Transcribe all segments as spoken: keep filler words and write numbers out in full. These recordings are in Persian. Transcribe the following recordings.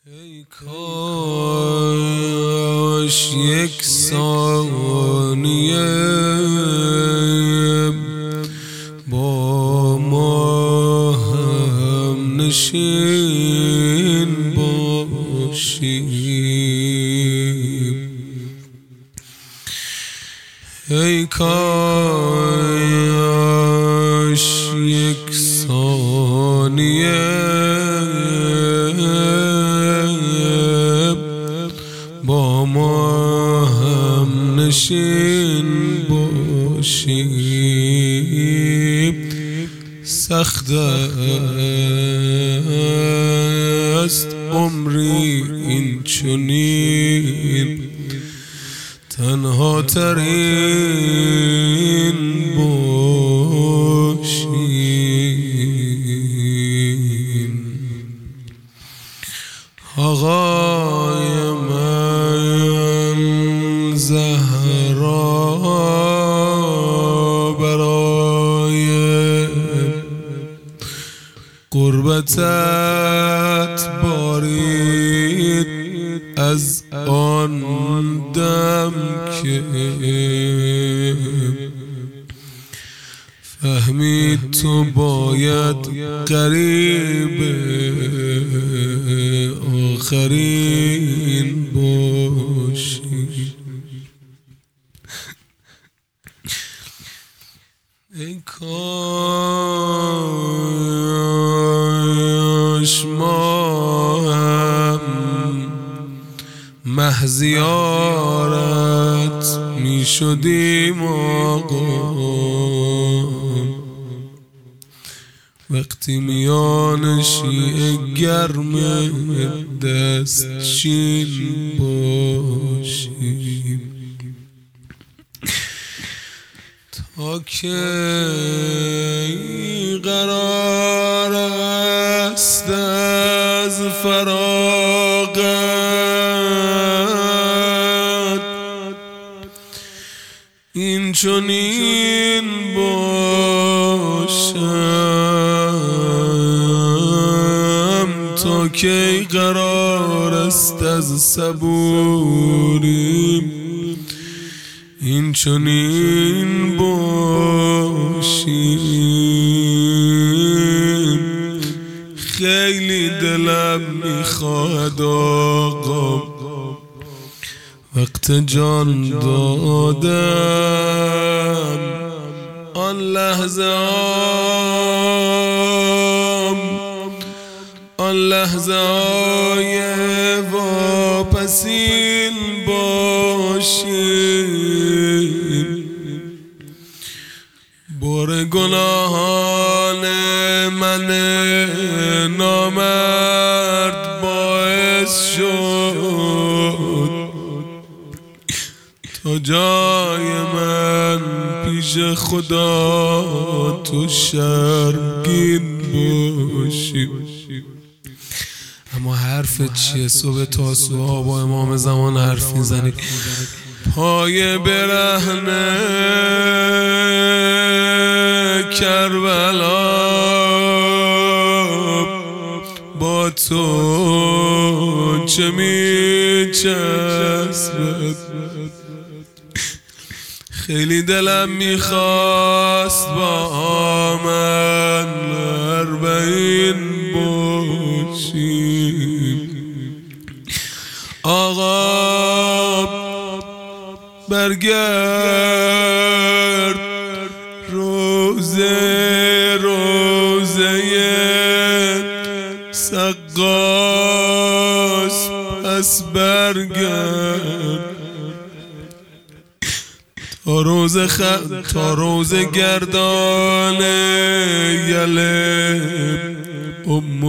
ای کاش یک ثانیه با ما هم نشین باشیم. ای کاش یک ثانیه با ما هم نشین باشیم. سخت است عمری این چنین تنها ترین باشیم. آقای من زهرا برای قربتت بارید از آن دم که فهمید تو باید قریب آخرین باشی. ای کاش ما هم مهزیارت می شدیم آقا، وقتی میان شیعه گرم دستچین باشیم. تا کی قرار است از فراغت این چنین باشم؟ تا کی قرار است از صبوریم این چنین باشیم؟ خیلی دلم میخواد آقا وقت جان دادم آن لحظه آم آن لحظه های واپسین باشیم. بار گناهان من نامرد باعث شد تا جای من پیش خدا تو شرمگین باشی. اما حرفت چیه؟ صبح تاسوعا با امام زمان حرف میزنی، پای برهنه کربلا با تو چه میچسبد؟ خیلی دلم میخواست با من اربعین باشیم. آقا برگرد روزه روزه سقاس پس برگرد تا روز خ... تا روز گردان یله ام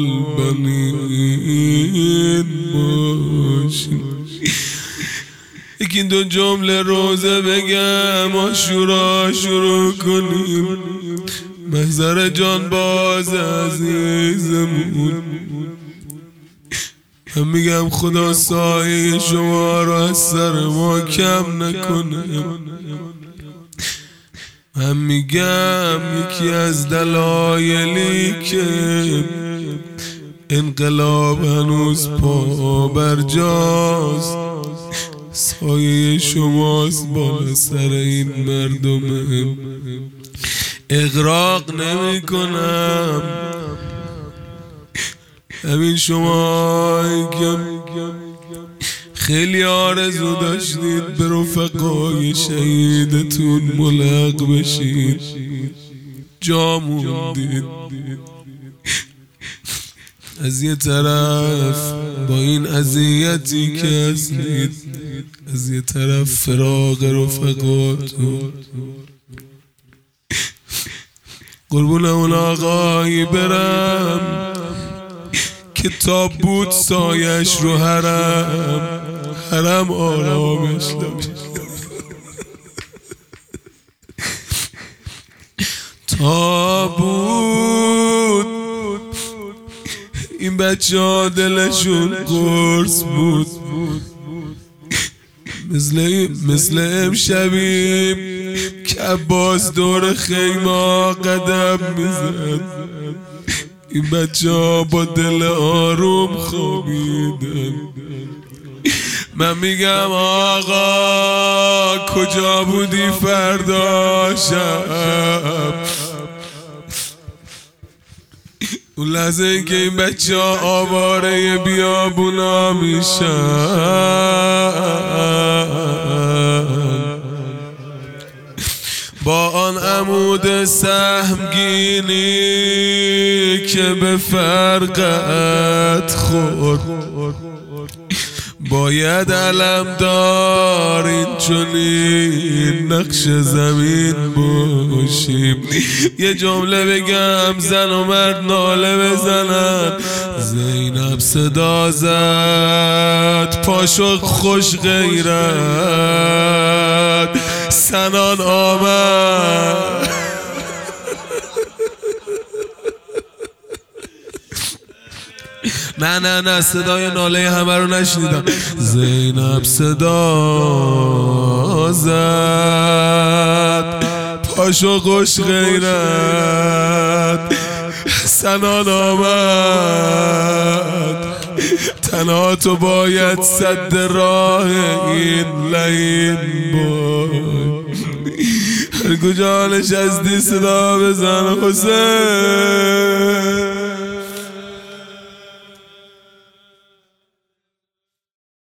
البنین باشیم. یکی دو جمله روزه بگم عاشورا شروع کنیم. محضر جان باز عزیزمون، من میگم خدا سایه شما را از سر ما کم نکنه. من میگم یکی از دلایلی که انقلاب هنوز پا بر جاست، سایه شماست بالا سر این مردم. اغراق نمی کنم همین شما که خیلی آرزو داشتید به رفقای شهیدتون ملحق بشید، جا موندید. از یه طرف با این اذیتی که هستید، از یه طرف فراق رفقاتون. قربون اون آقایی برم که تابوت سایش رو حرم حرم آرامش نمیشه. تابوت این بچه ها دلشون قرص بود، مثل مثل امشبی که عباس دور خیمه قدم میزد، این بچه ها با دل آروم خوابیدن. من میگم آقا کجا بودی فردا شب؟ اون لحظه این که این بچه ها آواره بیابونا میشن، با آن عمود سهمگینی که به فرقت خورد، باید علمدار این چنین نقش زمین باشیم. یه جمله بگم زن و مرد ناله بزنن. زینب صدا زد پاشو خوش غیرت، سنان آمد. نه نه نه صدای ناله همه رو نشنیدم. زینب صدا زد پاشو خوش غیرت، سنان آمد. تنها تو باید صد راه این لعین باش. هر کجا نشستی صدا بزن حسین.